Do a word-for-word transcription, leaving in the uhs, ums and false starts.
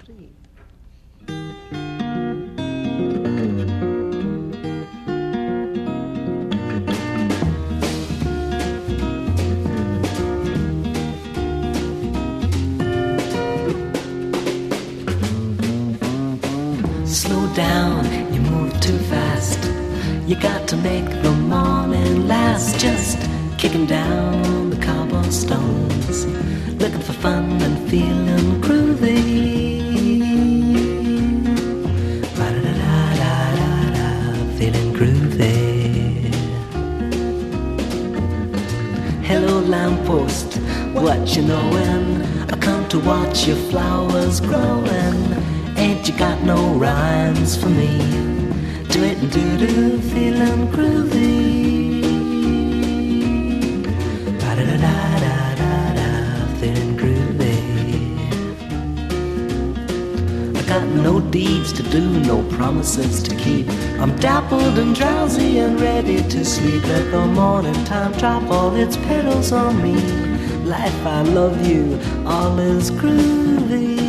three. Slow down, you move too fast. You got to make the morning last. Just kicking down the cobblestones, looking for fun and feeling groovy. Ba-da-da-da-da-da, feeling groovy. Hello lamppost, what you knowin'? I come to watch your flowers growin'. Ain't you got no rhymes for me? Do it and do-do, feeling groovy. Ba-da-da-da-da-da, feeling groovy. I got no deeds to do, no promises to keep. I'm dappled and drowsy and ready to sleep. Let the morning time drop all its petals on me. Life, I love you, all is groovy.